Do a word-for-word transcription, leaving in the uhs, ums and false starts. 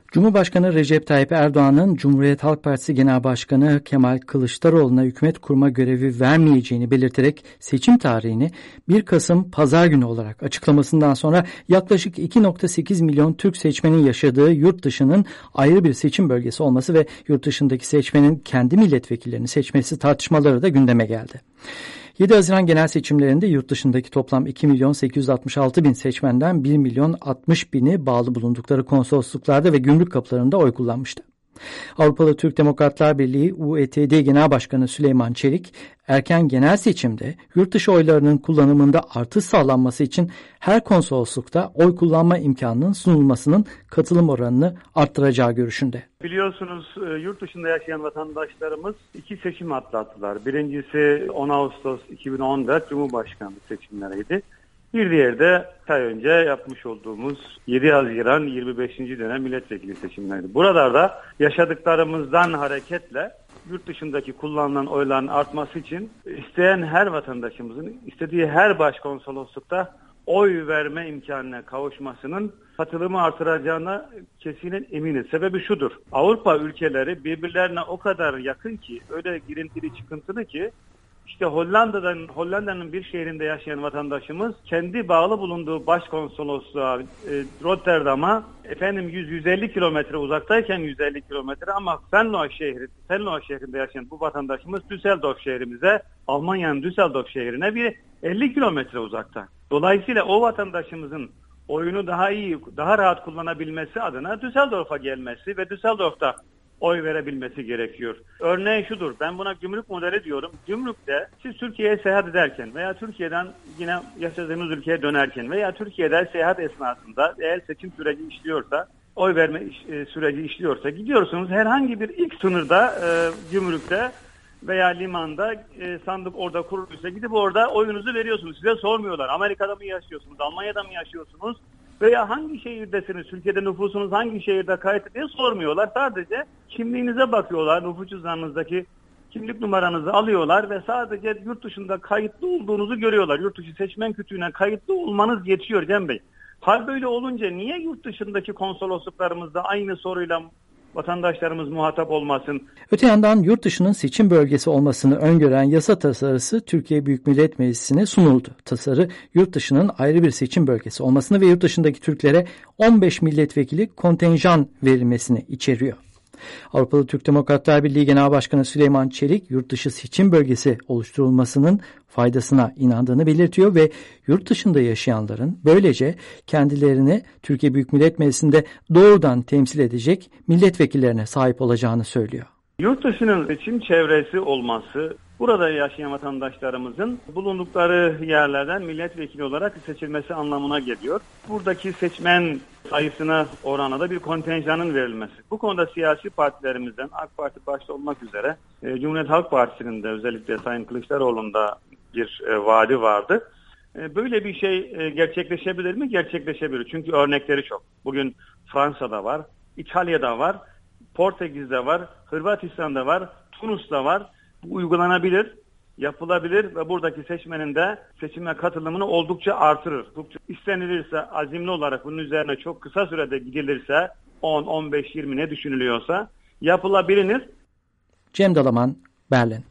Cumhurbaşkanı Recep Tayyip Erdoğan'ın Cumhuriyet Halk Partisi Genel Başkanı Kemal Kılıçdaroğlu'na hükümet kurma görevi vermeyeceğini belirterek seçim tarihini bir Kasım Pazar günü olarak açıklamasından sonra yaklaşık iki virgül sekiz milyon Türk seçmenin yaşadığı yurt dışının ayrı bir seçim bölgesi olması ve yurt dışındaki seçmenin kendi milletvekillerini seçmesi tartışmaları da gündeme geldi. yedi Haziran genel seçimlerinde yurt dışındaki toplam iki milyon sekiz yüz altmış altı bin seçmenden bir milyon altmış bini bağlı bulundukları konsolosluklarda ve gümrük kapılarında oy kullanmıştı. Avrupalı Türk Demokratlar Birliği U E T D Genel Başkanı Süleyman Çelik, erken genel seçimde yurt dışı oylarının kullanımında artış sağlanması için her konsoloslukta oy kullanma imkanının sunulmasının katılım oranını arttıracağı görüşünde. Biliyorsunuz yurt dışında yaşayan vatandaşlarımız iki seçim atlattılar. Birincisi on Ağustos iki bin on dört Cumhurbaşkanlığı seçimleriydi. Bir diğeri de iki ay önce yapmış olduğumuz yedi Haziran yirmi beşinci dönem milletvekili seçimleriydi. Buralarda yaşadıklarımızdan hareketle yurt dışındaki kullanılan oyların artması için isteyen her vatandaşımızın istediği her başkonsoloslukta oy verme imkanına kavuşmasının katılımı artıracağına kesinen eminiz. Sebebi şudur: Avrupa ülkeleri birbirlerine o kadar yakın ki, öyle girintili çıkıntılı ki, İşte Hollanda'dan Hollanda'nın bir şehrinde yaşayan vatandaşımız kendi bağlı bulunduğu başkonsolosluğa, e, Rotterdam'a efendim yüz yüz elli kilometre uzaktayken yüz elli kilometre, ama Venlo şehri Venlo şehrinde yaşayan bu vatandaşımız Düsseldorf şehrimize, Almanya'nın Düsseldorf şehrine bir elli kilometre uzakta. Dolayısıyla o vatandaşımızın oyunu daha iyi, daha rahat kullanabilmesi adına Düsseldorf'a gelmesi ve Düsseldorf'ta oy verebilmesi gerekiyor. Örneğin şudur: ben buna gümrük modeli diyorum. Gümrükte siz Türkiye'ye seyahat ederken veya Türkiye'den yine yaşadığınız ülkeye dönerken veya Türkiye'de seyahat esnasında eğer seçim süreci işliyorsa, oy verme iş, e, süreci işliyorsa, gidiyorsunuz herhangi bir ilk sınırda e, gümrükte veya limanda e, sandık orada kuruluysa gidip orada oyunuzu veriyorsunuz. Size sormuyorlar. Amerika'da mı yaşıyorsunuz? Almanya'da mı yaşıyorsunuz? Veya hangi şehirdesiniz? Türkiye'de nüfusunuz hangi şehirde kayıtlı diye sormuyorlar. Sadece kimliğinize bakıyorlar. Nüfus cüzdanınızdaki kimlik numaranızı alıyorlar ve sadece yurt dışında kayıtlı olduğunuzu görüyorlar. Yurt dışı seçmen kütüğüne kayıtlı olmanız yetiyor Cem Bey. Hal böyle olunca niye yurt dışındaki konsolosluklarımızda aynı soruyla vatandaşlarımız muhatap olmasın? Öte yandan yurt dışının seçim bölgesi olmasını öngören yasa tasarısı Türkiye Büyük Millet Meclisi'ne sunuldu. Tasarı yurt dışının ayrı bir seçim bölgesi olmasını ve yurt dışındaki Türklere on beş milletvekili kontenjan verilmesini içeriyor. Avrupalı Türk Demokratlar Birliği Genel Başkanı Süleyman Çelik, yurt dışı seçim bölgesi oluşturulmasının faydasına inandığını belirtiyor ve yurt dışında yaşayanların böylece kendilerini Türkiye Büyük Millet Meclisi'nde doğrudan temsil edecek milletvekillerine sahip olacağını söylüyor. Yurt dışının seçim çevresi olması, burada yaşayan vatandaşlarımızın bulundukları yerlerden milletvekili olarak seçilmesi anlamına geliyor. Buradaki seçmen sayısına oranla da bir kontenjanın verilmesi. Bu konuda siyasi partilerimizden, AK Parti başta olmak üzere, e, Cumhuriyet Halk Partisi'nin de özellikle Sayın Kılıçdaroğlu'nun da bir e, vaadi vardı. E, böyle bir şey e, gerçekleşebilir mi? Gerçekleşebilir. Çünkü örnekleri çok. Bugün Fransa'da var, İtalya'da var, Portekiz'de var, Hırvatistan'da var, Tunus'ta var. Bu uygulanabilir, yapılabilir ve buradaki seçmenin de seçime katılımını oldukça artırır. İstenilirse, azimli olarak bunun üzerine çok kısa sürede gidilirse, on, on beş, yirmi ne düşünülüyorsa yapılabilir. Cem Dalaman, Berlin.